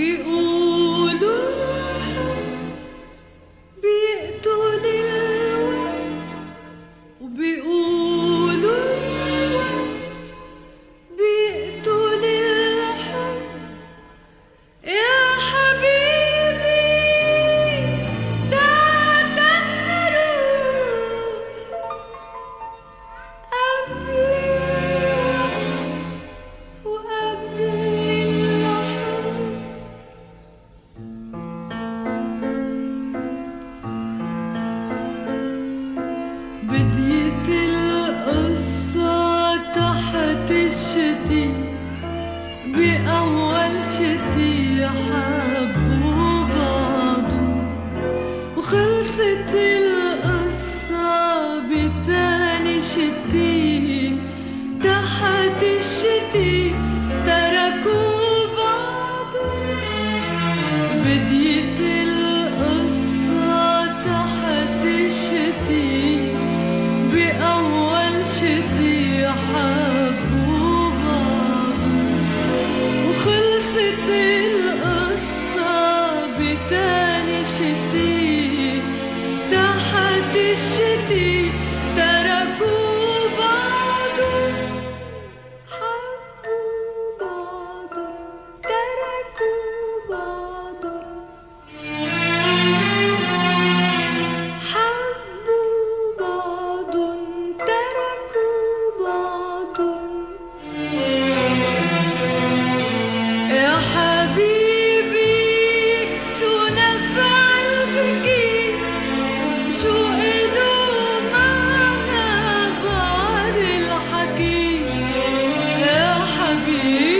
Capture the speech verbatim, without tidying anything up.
بيقولوا الحب بيقتل الود، وبيقولوا الود بيقتل الحب. يا حبيبي تعال نروح قبل الوقت وقبل الحب. بديت القصة تحت الشتي، بأول شتي حبوا بعضو، وخلصت القصة بتاني شتي تحت الشتي تركوا بعضو. بديت القصة تحت الشتي، بأول شتي حبوا بعضو، وخلصت القصة بتاني شتي تحت الشتي تركوا بعضو. حبوا بعضو تركوا بعضو، حبوا بعضو تركوا بعضو. يا حبيبي شو نفع بكي، شو إله معنى بعد الحكي. يا حبيبي